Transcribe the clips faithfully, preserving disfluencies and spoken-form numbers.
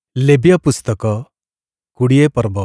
ଲେବିୟ ପୁସ୍ତକ କୋଡ଼ିଏ ପର୍ବ।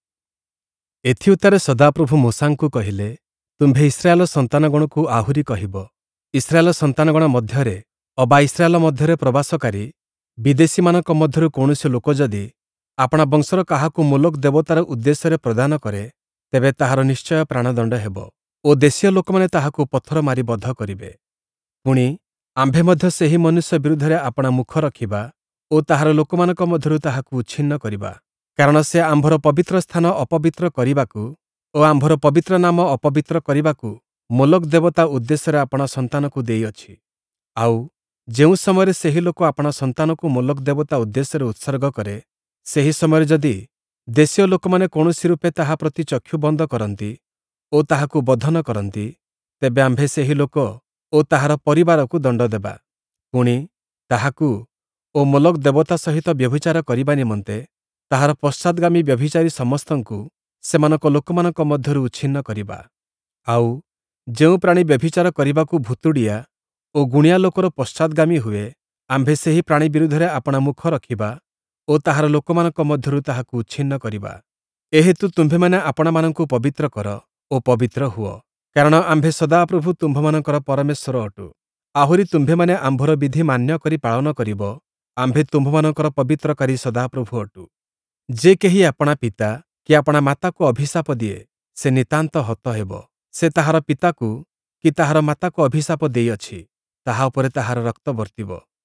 ଏଥି ଉତ୍ତାରେ ସଦାପ୍ରଭୁ ମୂଷାଙ୍କୁ କହିଲେ, ତୁମ୍ଭେ ଇସ୍ରାଏଲ ସନ୍ତାନଗଣକୁ ଆହୁରି କହିବ, ଇସ୍ରାଏଲ ସନ୍ତାନଗଣ ମଧ୍ୟରେ ଅବା ଇସ୍ରାଏଲ ମଧ୍ୟରେ ପ୍ରବାସକାରୀ ବିଦେଶୀମାନଙ୍କ ମଧ୍ୟରୁ କୌଣସି ଲୋକ ଯଦି ଆପଣା ବଂଶର କାହାକୁ ମୋଲୋକ ଦେବତାର ଉଦ୍ଦେଶ୍ୟରେ ପ୍ରଦାନ କରେ, ତେବେ ତାହାର ନିଶ୍ଚୟ ପ୍ରାଣଦଣ୍ଡ ହେବ ଓ ଦେଶୀୟ ଲୋକମାନେ ତାହାକୁ ପଥର ମାରି ବଧ କରିବେ। ପୁଣି ଆମ୍ଭେ ମଧ୍ୟ ସେହି ମନୁଷ୍ୟ ବିରୁଦ୍ଧରେ ଆପଣା ମୁଖ ରଖିବା ଓ ତାହାର ଲୋକମାନଙ୍କ ମଧ୍ୟରୁ ତାହାକୁ ଉଚ୍ଛିନ୍ନ କରିବା, କାରଣ ସେ ଆମ୍ଭର ପବିତ୍ର ସ୍ଥାନ ଅପବିତ୍ର କରିବାକୁ ଓ ଆମ୍ଭର ପବିତ୍ର ନାମ ଅପବିତ୍ର କରିବାକୁ ମୋଲୋକ ଦେବତା ଉଦ୍ଦେଶ୍ୟରେ ଆପଣା ସନ୍ତାନକୁ ଦେଇଅଛି। ଆଉ ଯେଉଁ ସମୟରେ ସେହି ଲୋକ ଆପଣା ସନ୍ତାନକୁ ମୋଲୋକ ଦେବତା ଉଦ୍ଦେଶ୍ୟରେ ଉତ୍ସର୍ଗ କରେ, ସେହି ସମୟରେ ଯଦି ଦେଶୀୟ ଲୋକମାନେ କୌଣସି ରୂପେ ତାହା ପ୍ରତି ଚକ୍ଷୁ ବନ୍ଦ କରନ୍ତି ଓ ତାହାକୁ ବଧ ନ କରନ୍ତି, ତେବେ ଆମ୍ଭେ ସେହି ଲୋକ ଓ ତାହାର ପରିବାରକୁ ଦଣ୍ଡ ଦେବା। ପୁଣି ତାହାକୁ ଓ ମୋଲୋକ ଦେବତା ସହିତ ବ୍ୟଭିଚାର କରିବା ନିମନ୍ତେ ତାହାର ପଶ୍ଚାତଗାମୀ ବ୍ୟଭିଚାରୀ ସମସ୍ତଙ୍କୁ ସେମାନଙ୍କ ଲୋକମାନଙ୍କ ମଧ୍ୟରୁ ଉଚ୍ଛିନ୍ନ କରିବା। ଆଉ ଯେଉଁ ପ୍ରାଣୀ ବ୍ୟଭିଚାର କରିବାକୁ ଭୁତୁଡ଼ିଆ ଓ ଗୁଣିଆ ଲୋକର ପଶ୍ଚାତଗାମୀ ହୁଏ, ଆମ୍ଭେ ସେହି ପ୍ରାଣୀ ବିରୁଦ୍ଧରେ ଆପଣା ମୁଖ ରଖିବା ଓ ତାହାର ଲୋକମାନଙ୍କ ମଧ୍ୟରୁ ତାହାକୁ ଉଚ୍ଛିନ୍ନ କରିବା। ଏ ହେତୁ ତୁମ୍ଭେମାନେ ଆପଣାମାନଙ୍କୁ ପବିତ୍ର କର ଓ ପବିତ୍ର ହୁଅ, କାରଣ ଆମ୍ଭେ ସଦାପ୍ରଭୁ ତୁମ୍ଭମାନଙ୍କର ପରମେଶ୍ୱର ଅଟୁ। ଆହୁରି ତୁମ୍ଭେମାନେ ଆମ୍ଭର ବିଧି ମାନ୍ୟ କରି ପାଳନ କରିବ, ଆମ୍ଭେ ତୁମ୍ଭମାନଙ୍କର ପବିତ୍ରକାରୀ ସଦାପ୍ରଭୁ ଅଟୁ। ଯେ କେହି ଆପଣା ପିତା କି ଆପଣା ମାତାକୁ ଅଭିଶାପ ଦିଏ, ସେ ନିତାନ୍ତ ହତ ହେବ। ସେ ତାହାର ପିତାକୁ କି ତାହାର ମାତାକୁ ଅଭିଶାପ ଦେଇଅଛି, ତାହା ଉପରେ ତାହାର ରକ୍ତ ବର୍ତ୍ତିବ।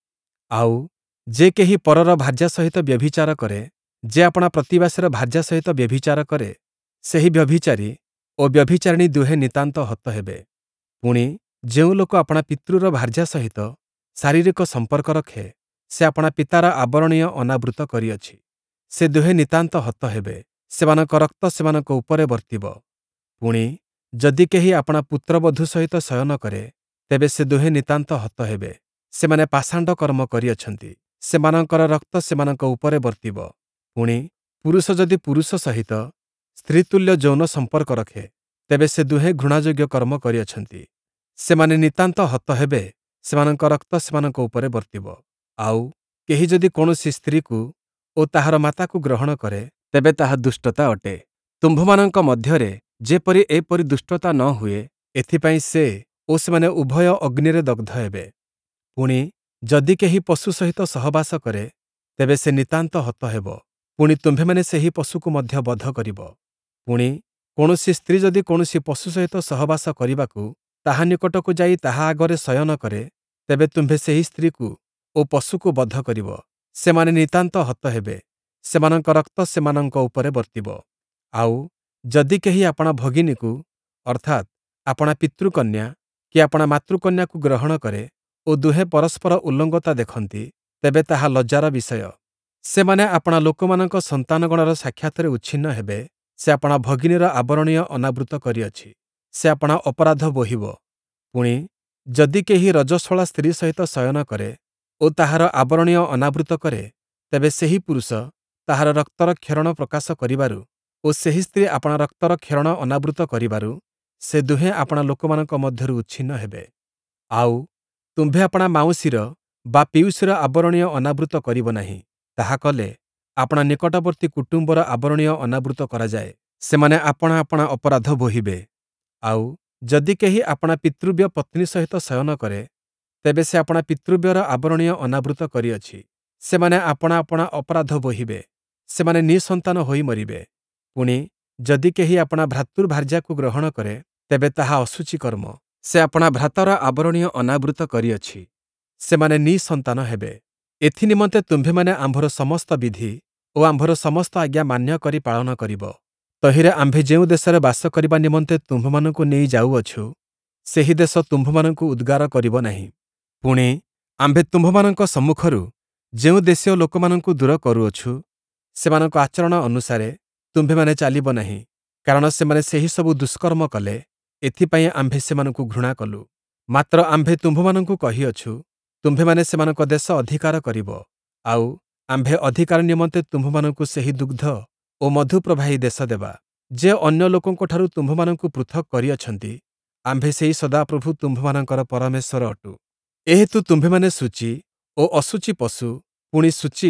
ଆଉ ଯେ କେହି ପରର ଭାର୍ଯ୍ୟା ସହିତ ବ୍ୟଭିଚାର କରେ, ଯେ ଆପଣା ପ୍ରତିବାସୀର ଭାର୍ଯ୍ୟା ସହିତ ବ୍ୟଭିଚାର କରେ, ସେହି ବ୍ୟଭିଚାରୀ ଓ ବ୍ୟଭିଚାରିଣୀ ଦୁହେଁ ନିତାନ୍ତ ହତ ହେବେ। ପୁଣି ଯେଉଁ ଲୋକ ଆପଣା ପିତୃର ଭାର୍ଯ୍ୟା ସହିତ ଶାରୀରିକ ସମ୍ପର୍କ ରଖେ, ସେ ଆପଣା ପିତାର ଆବରଣୀୟ ଅନାବୃତ କରିଅଛି। ସେ ଦୁହେଁ ନିତାନ୍ତ ହତ ହେବେ, ସେମାନଙ୍କ ରକ୍ତ ସେମାନଙ୍କ ଉପରେ ବର୍ତ୍ତିବ। ପୁଣି ଯଦି କେହି ଆପଣା ପୁତ୍ରବଧୂ ସହିତ ଶୟନ କରେ, ତେବେ ସେ ଦୁହେଁ ନିତାନ୍ତ ହତ ହେବେ, ସେମାନେ ପାଷାଣ୍ଡ କର୍ମ କରିଅଛନ୍ତି, ସେମାନଙ୍କର ରକ୍ତ ସେମାନଙ୍କ ଉପରେ ବର୍ତ୍ତିବ। ପୁଣି ପୁରୁଷ ଯଦି ପୁରୁଷ ସହିତ ସ୍ତ୍ରୀତୁଲ୍ୟ ଯୌନ ସମ୍ପର୍କ ରଖେ, ତେବେ ସେ ଦୁହେଁ ଘୃଣାଯୋଗ୍ୟ କର୍ମ କରିଅଛନ୍ତି, ସେମାନେ ନିତାନ୍ତ ହତ ହେବେ, ସେମାନଙ୍କ ରକ୍ତ ସେମାନଙ୍କ ଉପରେ ବର୍ତ୍ତିବ। ଆଉ କେହି ଯଦି କୌଣସି ସ୍ତ୍ରୀକୁ ଓ ତାହାର ମାତାକୁ ଗ୍ରହଣ କରେ, ତେବେ ତାହା ଦୁଷ୍ଟତା ଅଟେ। ତୁମ୍ଭମାନଙ୍କ ମଧ୍ୟରେ ଯେପରି ଏପରି ଦୁଷ୍ଟତା ନ ହୁଏ, ଏଥିପାଇଁ ସେ ଓ ସେମାନେ ଉଭୟ ଅଗ୍ନିରେ ଦଗ୍ଧ ହେବେ। ପୁଣି ଯଦି କେହି ପଶୁ ସହିତ ସହବାସ କରେ, ତେବେ ସେ ନିତାନ୍ତ ହତ ହେବ। ପୁଣି ତୁମ୍ଭେମାନେ ସେହି ପଶୁକୁ ମଧ୍ୟ ବଧ କରିବ। ପୁଣି କୌଣସି ସ୍ତ୍ରୀ ଯଦି କୌଣସି ପଶୁ ସହିତ ସହବାସ କରିବାକୁ ତାହା ନିକଟକୁ ଯାଇ ତାହା ଆଗରେ ଶୟନ କରେ, ତେବେ ତୁମ୍ଭେ ସେହି ସ୍ତ୍ରୀକୁ ଓ ପଶୁକୁ ବଧ କରିବ, ସେମାନେ ନିତାନ୍ତ ହତ ହେବେ, ସେମାନଙ୍କ ରକ୍ତ ସେମାନଙ୍କ ଉପରେ ବର୍ତ୍ତିବ। ଆଉ ଯଦି କେହି ଆପଣା ଭଗିନୀକୁ ଅର୍ଥାତ୍ ଆପଣା ପିତୃକନ୍ୟା କି ଆପଣା ମାତୃକନ୍ୟାକୁ ଗ୍ରହଣ କରେ ଓ ଦୁହେଁ ପରସ୍ପର ଉଲଙ୍ଗତା ଦେଖନ୍ତି, ତେବେ ତାହା ଲଜ୍ଜାର ବିଷୟ। ସେମାନେ ଆପଣା ଲୋକମାନଙ୍କ ସନ୍ତାନଗଣର ସାକ୍ଷାତରେ ଉଚ୍ଛିନ୍ନ ହେବେ। ସେ ଆପଣା ଭଗିନୀର ଆବରଣୀୟ ଅନାବୃତ କରିଅଛି, ସେ ଆପଣା ଅପରାଧ ବୋହିବ। ପୁଣି ଯଦି କେହି ରଜସ୍ୱଳା ସ୍ତ୍ରୀ ସହିତ ଶୟନ କରେ ଓ ତାହାର ଆବରଣୀୟ ଅନାବୃତ କରେ, ତେବେ ସେହି ପୁରୁଷ ତାହାର ରକ୍ତର କ୍ଷରଣ ପ୍ରକାଶ କରିବାରୁ ଓ ସେହି ସ୍ତ୍ରୀ ଆପଣା ରକ୍ତର କ୍ଷରଣ ଅନାବୃତ କରିବାରୁ ସେ ଦୁହେଁ ଆପଣା ଲୋକମାନଙ୍କ ମଧ୍ୟରୁ ଉଚ୍ଛିନ୍ନ ହେବେ। ଆଉ ତୁମ୍ଭେ ଆପଣା ମାଉସୀର ବା ପିଉସୀର ଆବରଣୀୟ ଅନାବୃତ କରିବ ନାହିଁ, ତାହା କଲେ ଆପଣା ନିକଟବର୍ତ୍ତୀ କୁଟୁମ୍ବର ଆବରଣୀୟ ଅନାବୃତ କରାଯାଏ, ସେମାନେ ଆପଣା ଆପଣା ଅପରାଧ ବୋହିବେ। ଆଉ ଯଦି କେହି ଆପଣା ପିତୃବ୍ୟ ପତ୍ନୀ ସହିତ ଶୟନ କରେ, ତେବେ ସେ ଆପଣା ପିତୃବ୍ୟର ଆବରଣୀୟ ଅନାବୃତ କରିଅଛି, ସେମାନେ ଆପଣା ଆପଣା ଅପରାଧ ବୋହିବେ, ସେମାନେ ନିଃସନ୍ତାନ ହୋଇ ମରିବେ। ପୁଣି ଯଦି କେହି ଆପଣା ଭ୍ରାତୃଭାର୍ଯ୍ୟାକୁ ଗ୍ରହଣ କରେ, ତେବେ ତାହା ଅଶୁଚି କର୍ମ, ସେ ଆପଣା ଭ୍ରାତାର ଆବରଣୀୟ ଅନାବୃତ କରିଅଛି, ସେମାନେ ନିଃସନ୍ତାନ ହେବେ। ଏଥି ନିମନ୍ତେ ତୁମ୍ଭେମାନେ ଆମ୍ଭର ସମସ୍ତ ବିଧି ଓ ଆମ୍ଭର ସମସ୍ତ ଆଜ୍ଞା ମାନ୍ୟ କରି ପାଳନ କରିବ। ତହିଁରେ ଆମ୍ଭେ ଯେଉଁ ଦେଶରେ ବାସ କରିବା ନିମନ୍ତେ ତୁମ୍ଭମାନଙ୍କୁ ନେଇ ଯାଉଅଛୁ, ସେହି ଦେଶ ତୁମ୍ଭମାନଙ୍କୁ ଉଦ୍ଗାର କରିବ ନାହିଁ। ପୁଣି ଆମ୍ଭେ ତୁମ୍ଭମାନଙ୍କ ସମ୍ମୁଖରୁ ଯେଉଁ ଦେଶୀୟ ଲୋକମାନଙ୍କୁ ଦୂର କରୁଅଛୁ, ସେମାନଙ୍କ ଆଚରଣ ଅନୁସାରେ ତୁମ୍ଭେମାନେ ଚାଲିବ ନାହିଁ, କାରଣ ସେମାନେ ସେହି ସବୁ ଦୁଷ୍କର୍ମ କଲେ, ଏଥିପାଇଁ ଆମ୍ଭେ ସେମାନଙ୍କୁ ଘୃଣା କଲୁ। ମାତ୍ର ଆମ୍ଭେ ତୁମ୍ଭମାନଙ୍କୁ କହିଅଛୁ, ତୁମ୍ଭେମାନେ ସେମାନଙ୍କ ଦେଶ ଅଧିକାର କରିବ। ଆଉ ଆମ୍ଭେ ଅଧିକାର ନିମନ୍ତେ ତୁମ୍ଭମାନଙ୍କୁ ସେହି ଦୁଗ୍ଧ ଓ ମଧୁ ପ୍ରବାହୀ ଦେଶ ଦେବା, ଯେ ଅନ୍ୟ ଲୋକଙ୍କଠାରୁ ତୁମ୍ଭମାନଙ୍କୁ ପୃଥକ୍ କରିଅଛନ୍ତି, ଆମ୍ଭେ ସେହି ସଦାପ୍ରଭୁ ତୁମ୍ଭମାନଙ୍କର ପରମେଶ୍ୱର ଅଟୁ। ଏ ହେତୁ ତୁମ୍ଭେମାନେ ଶୁଚି ଓ ଅଶୁଚି ପଶୁ, ପୁଣି ଶୁଚି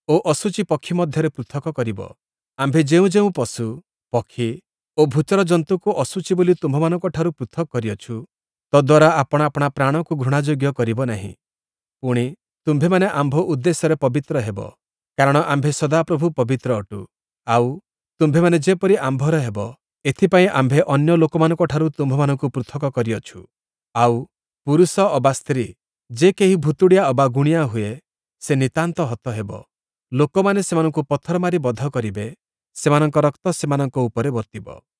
ଓ ଅଶୁଚି ପକ୍ଷୀ ମଧ୍ୟରେ ପୃଥକ କରିବ। ଆମ୍ଭେ ଯେଉଁ ଯେଉଁ ପଶୁ, ପକ୍ଷୀ ଓ ଭୂଚର ଜନ୍ତୁକୁ ଅଶୁଚି ବୋଲି ତୁମ୍ଭମାନଙ୍କଠାରୁ ପୃଥକ କରିଅଛୁ, ତଦ୍ୱାରା ଆପଣା ଆପଣା ପ୍ରାଣକୁ ଘୃଣାଯୋଗ୍ୟ କରିବ ନାହିଁ। ପୁଣି ତୁମ୍ଭେମାନେ ଆମ୍ଭ ଉଦ୍ଦେଶ୍ୟରେ ପବିତ୍ର ହେବ, କାରଣ ଆମ୍ଭେ ସଦାପ୍ରଭୁ ପବିତ୍ର ଅଟୁ। ଆଉ ତୁମ୍ଭେମାନେ ଯେପରି ଆମ୍ଭର ହେବ, ଏଥିପାଇଁ ଆମ୍ଭେ ଅନ୍ୟ ଲୋକମାନଙ୍କଠାରୁ ତୁମ୍ଭମାନଙ୍କୁ ପୃଥକ କରିଅଛୁ। ଆଉ ପୁରୁଷ ଅବା ସ୍ତ୍ରୀ ଯେ କେହି ଭୁତୁଡ଼ିଆ ଅବା ଗୁଣିଆ ହୁଏ, ସେ ନିତାନ୍ତ ହତ ହେବ। ଲୋକମାନେ ସେମାନଙ୍କୁ ପଥର ମାରି ବଧ କରିବେ, ସେମାନଙ୍କ ରକ୍ତ ସେମାନଙ୍କ ଉପରେ ବର୍ତ୍ତିବ।